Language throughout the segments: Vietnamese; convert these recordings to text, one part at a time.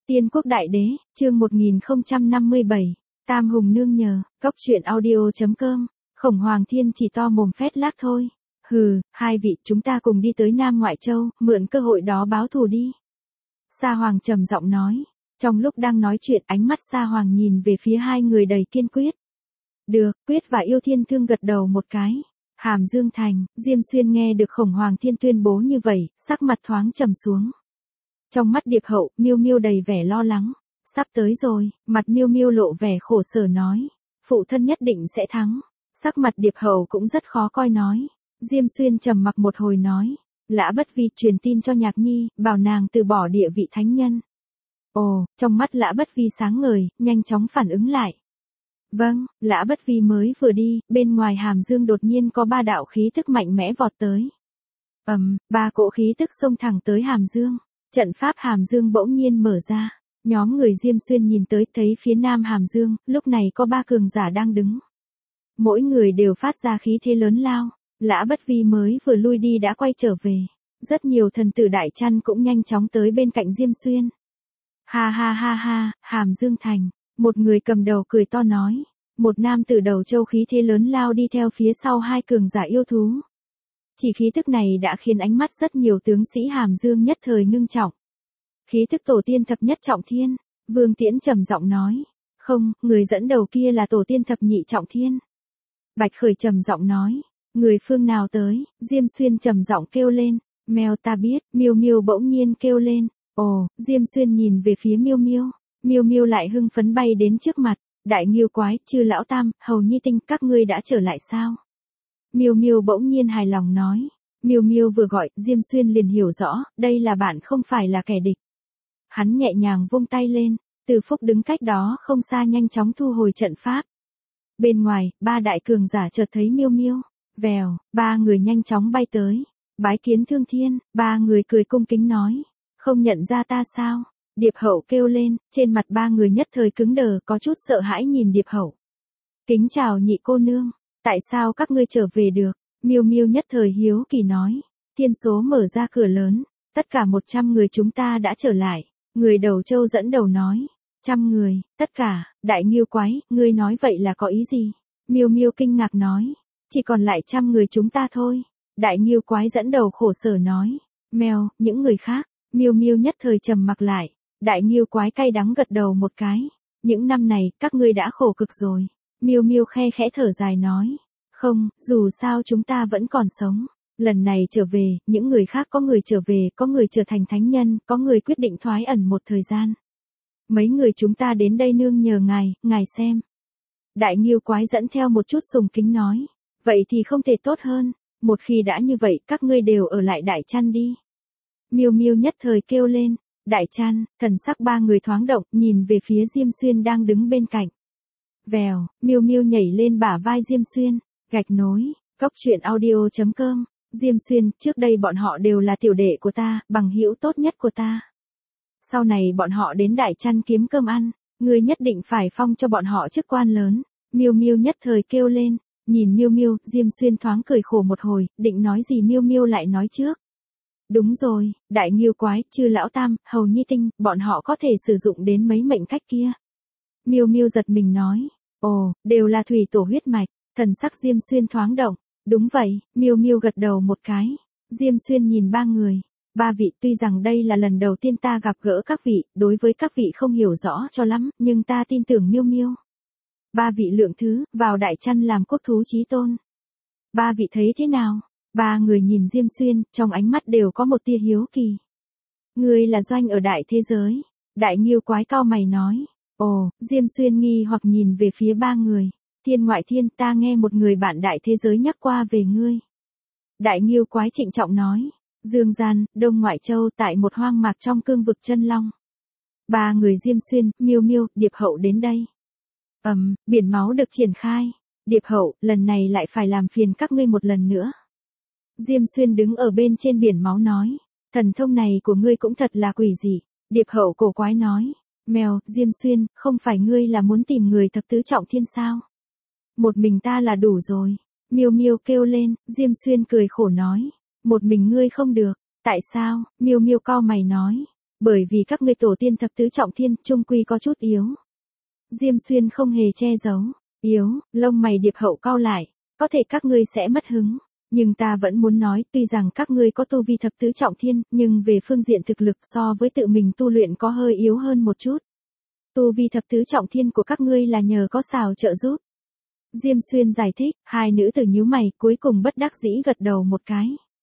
Tiên quốc đại đế, chương 1057, Tam Hùng nương nhờ, cốc truyện audio.com, Khổng Hoàng Thiên chỉ to mồm phét lác thôi. Hừ, hai vị chúng ta cùng đi tới Nam Ngoại Châu, mượn cơ hội đó báo thù đi. Sa Hoàng trầm giọng nói, trong lúc đang nói chuyện ánh mắt Sa Hoàng nhìn về phía hai người đầy kiên quyết. Được, Quyết và Yêu Thiên Thương gật đầu một cái. Hàm Dương Thành, Diêm Xuyên nghe được Khổng Hoàng Thiên tuyên bố như vậy, sắc mặt thoáng trầm xuống. Trong mắt Điệp Hậu, Miêu Miêu đầy vẻ lo lắng. Sắp tới rồi, mặt Miêu Miêu lộ vẻ khổ sở nói, phụ thân nhất định sẽ thắng. Sắc mặt Điệp Hậu cũng rất khó coi nói. Diêm Xuyên trầm mặc một hồi nói, Lã Bất Vi truyền tin cho Nhạc Nhi, bảo nàng từ bỏ địa vị thánh nhân. Ồ, trong mắt Lã Bất Vi sáng ngời, nhanh chóng phản ứng lại. Vâng, Lã Bất Vi mới vừa đi, bên ngoài Hàm Dương đột nhiên có ba đạo khí tức mạnh mẽ vọt tới. Ba cỗ khí tức xông thẳng tới Hàm Dương. Trận pháp Hàm Dương bỗng nhiên mở ra. Nhóm người Diêm Xuyên nhìn tới thấy phía nam Hàm Dương, lúc này có ba cường giả đang đứng. Mỗi người đều phát ra khí thế lớn lao. Lã Bất Vi mới vừa lui đi đã quay trở về. Rất nhiều thần tử Đại Trăn cũng nhanh chóng tới bên cạnh Diêm Xuyên. Ha ha ha ha, Hàm Dương Thành. Một người cầm đầu cười to nói. Một nam tử đầu châu khí thế lớn lao đi theo phía sau hai cường giả yêu thú. Chỉ khí tức này đã khiến ánh mắt rất nhiều tướng sĩ Hàm Dương nhất thời ngưng trọng. Khí tức tổ tiên thập nhất trọng thiên, Vương Tiễn trầm giọng nói. Không, người dẫn đầu kia là tổ tiên thập nhị trọng thiên. Bạch Khởi trầm giọng nói. Người phương nào tới, Diêm Xuyên trầm giọng kêu lên. Mèo ta biết, Miêu Miêu bỗng nhiên kêu lên. Ồ, Diêm Xuyên nhìn về phía Miêu Miêu. Miêu Miêu lại hưng phấn bay đến trước mặt. Đại Nghiêu Quái, Chư Lão Tam, Hầu Nhi Tinh, các ngươi đã trở lại sao? Miêu Miêu bỗng nhiên hài lòng nói. Miêu Miêu vừa gọi, Diêm Xuyên liền hiểu rõ, đây là bạn không phải là kẻ địch. Hắn nhẹ nhàng vung tay lên, Từ Phúc đứng cách đó không xa nhanh chóng thu hồi trận pháp. Bên ngoài, ba đại cường giả chợt thấy Miêu Miêu, vèo, ba người nhanh chóng bay tới. Bái kiến Thương Thiên, ba người cười cung kính nói, không nhận ra ta sao? Điệp Hậu kêu lên, trên mặt ba người nhất thời cứng đờ, có chút sợ hãi nhìn Điệp Hậu. Kính chào nhị cô nương, tại sao các ngươi trở về được? Miêu Miêu nhất thời hiếu kỳ nói. Thiên số mở ra cửa lớn, tất cả 100 người chúng ta đã trở lại. Người đầu châu dẫn đầu nói. 100 người, tất cả, Đại Nghiêu Quái, ngươi nói vậy là có ý gì? Miêu Miêu kinh ngạc nói. Chỉ còn lại 100 người chúng ta thôi. Đại Nghiêu Quái dẫn đầu khổ sở nói. Mèo, những người khác. Miêu Miêu nhất thời trầm mặc lại. Đại Nghiêu Quái cay đắng gật đầu một cái. Những năm này, các ngươi đã khổ cực rồi. Miêu Miêu khe khẽ thở dài nói. Không, dù sao chúng ta vẫn còn sống. Lần này trở về, những người khác có người trở về, có người trở thành thánh nhân, có người quyết định thoái ẩn một thời gian. Mấy người chúng ta đến đây nương nhờ ngài xem. Đại Nghiêu Quái dẫn theo một chút sùng kính nói. Vậy thì không thể tốt hơn. Một khi đã như vậy, các ngươi đều ở lại Đại Trăn đi. Miêu Miêu nhất thời kêu lên. Đại Trăn, thần sắc ba người thoáng động, nhìn về phía Diêm Xuyên đang đứng bên cạnh. Vèo, Miêu Miêu nhảy lên bả vai Diêm Xuyên. Gạch nối, cốc truyện audio.com, Diêm Xuyên, trước đây bọn họ đều là tiểu đệ của ta, bằng hữu tốt nhất của ta. Sau này bọn họ đến Đại Trăn kiếm cơm ăn, ngươi nhất định phải phong cho bọn họ chức quan lớn. Miêu Miêu nhất thời kêu lên, nhìn Miêu Miêu, Diêm Xuyên thoáng cười khổ một hồi, định nói gì Miêu Miêu lại nói trước. Đúng rồi, Đại Nghiêu Quái, Chư Lão Tam, Hầu Nhi Tinh, bọn họ có thể sử dụng đến mấy mệnh cách kia. Miêu Miêu giật mình nói, ồ, đều là thủy tổ huyết mạch. Thần sắc Diêm Xuyên thoáng động. Đúng vậy, Miêu Miêu gật đầu một cái. Diêm Xuyên nhìn ba người. Ba vị, tuy rằng đây là lần đầu tiên ta gặp gỡ các vị, đối với các vị không hiểu rõ cho lắm, nhưng ta tin tưởng Miêu Miêu. Ba vị lượng thứ, vào Đại Trăn làm quốc thú chí tôn. Ba vị thấy thế nào? Ba người nhìn Diêm Xuyên, trong ánh mắt đều có một tia hiếu kỳ. Ngươi là doanh ở đại thế giới. Đại Nghiêu Quái cau mày nói. Ồ, Diêm Xuyên nghi hoặc nhìn về phía ba người. Thiên Ngoại Thiên, ta nghe một người bạn đại thế giới nhắc qua về ngươi. Đại Nghiêu Quái trịnh trọng nói. Dương Gian, Đông Ngoại Châu, tại một hoang mạc trong cương vực chân long. Ba người Diêm Xuyên, Miêu Miêu, Điệp Hậu đến đây. Biển máu được triển khai. Điệp Hậu, lần này lại phải làm phiền các ngươi một lần nữa. Diêm Xuyên đứng ở bên trên biển máu nói. Thần thông này của ngươi cũng thật là quỷ dị. Điệp Hậu cổ quái nói. Mèo, Diêm Xuyên, không phải ngươi là muốn tìm người thập tứ trọng thiên sao? Một mình ta là đủ rồi. Miêu Miêu kêu lên, Diêm Xuyên cười khổ nói. Một mình ngươi không được. Tại sao? Miêu Miêu cau mày nói. Bởi vì các ngươi tổ tiên thập tứ trọng thiên, trung quy có chút yếu. Diêm Xuyên không hề che giấu. Yếu, lông mày Điệp Hậu cau lại. Có thể các ngươi sẽ mất hứng. Nhưng ta vẫn muốn nói, tuy rằng các ngươi có tu vi thập tứ trọng thiên, nhưng về phương diện thực lực so với tự mình tu luyện có hơi yếu hơn một chút. Tu vi thập tứ trọng thiên của các ngươi là nhờ có Sào trợ giúp. Diêm Xuyên giải thích, hai nữ tử nhíu mày, cuối cùng bất đắc dĩ gật đầu một cái.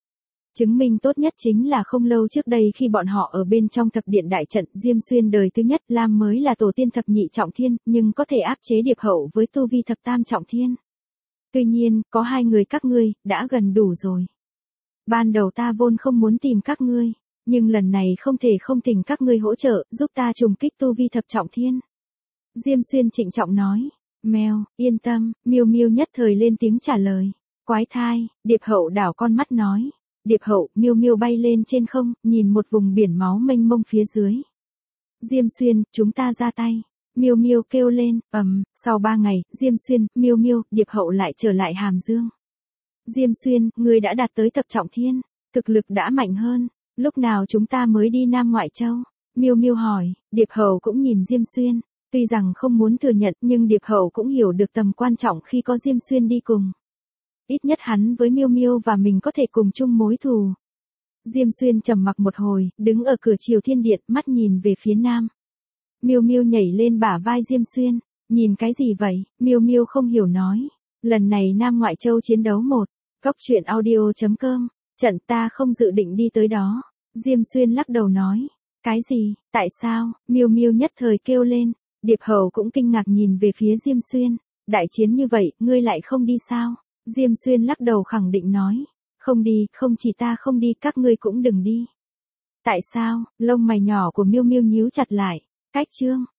Chứng minh tốt nhất chính là không lâu trước đây khi bọn họ ở bên trong thập điện đại trận, Diêm Xuyên đời thứ nhất Lam mới là tổ tiên thập nhị trọng thiên, nhưng có thể áp chế Điệp Hậu với tu vi thập tam trọng thiên. Tuy nhiên, có hai người các ngươi, đã gần đủ rồi. Ban đầu ta vốn không muốn tìm các ngươi, nhưng lần này không thể không thỉnh các ngươi hỗ trợ, giúp ta trùng kích tu vi thập trọng thiên. Diêm Xuyên trịnh trọng nói, Mèo, yên tâm, Miêu Miêu nhất thời lên tiếng trả lời. Quái thai, Điệp Hậu đảo con mắt nói. Điệp Hậu, Miêu Miêu bay lên trên không, nhìn một vùng biển máu mênh mông phía dưới. Diêm Xuyên, chúng ta ra tay. Miêu Miêu kêu lên, sau 3 ngày, Diêm Xuyên, Miêu Miêu, Điệp Hậu lại trở lại Hàm Dương. Diêm Xuyên, ngươi đã đạt tới thập trọng thiên, thực lực đã mạnh hơn, lúc nào chúng ta mới đi Nam Ngoại Châu? Miêu Miêu hỏi, Điệp Hậu cũng nhìn Diêm Xuyên, tuy rằng không muốn thừa nhận nhưng Điệp Hậu cũng hiểu được tầm quan trọng khi có Diêm Xuyên đi cùng. Ít nhất hắn với Miêu Miêu và mình có thể cùng chung mối thù. Diêm Xuyên trầm mặc một hồi, đứng ở cửa Triều Thiên Điện, mắt nhìn về phía nam. Miêu Miêu nhảy lên bả vai Diêm Xuyên, nhìn cái gì vậy? Miêu Miêu không hiểu nói, lần này Nam Ngoại Châu chiến đấu một. Cốc truyện audio.com, trận ta không dự định đi tới đó. Diêm Xuyên lắc đầu nói, cái gì, tại sao? Miêu Miêu nhất thời kêu lên, Điệp Hậu cũng kinh ngạc nhìn về phía Diêm Xuyên, đại chiến như vậy, ngươi lại không đi sao? Diêm Xuyên lắc đầu khẳng định nói, không đi, không chỉ ta không đi, các ngươi cũng đừng đi. Tại sao? Lông mày nhỏ của Miêu Miêu nhíu chặt lại, cách chương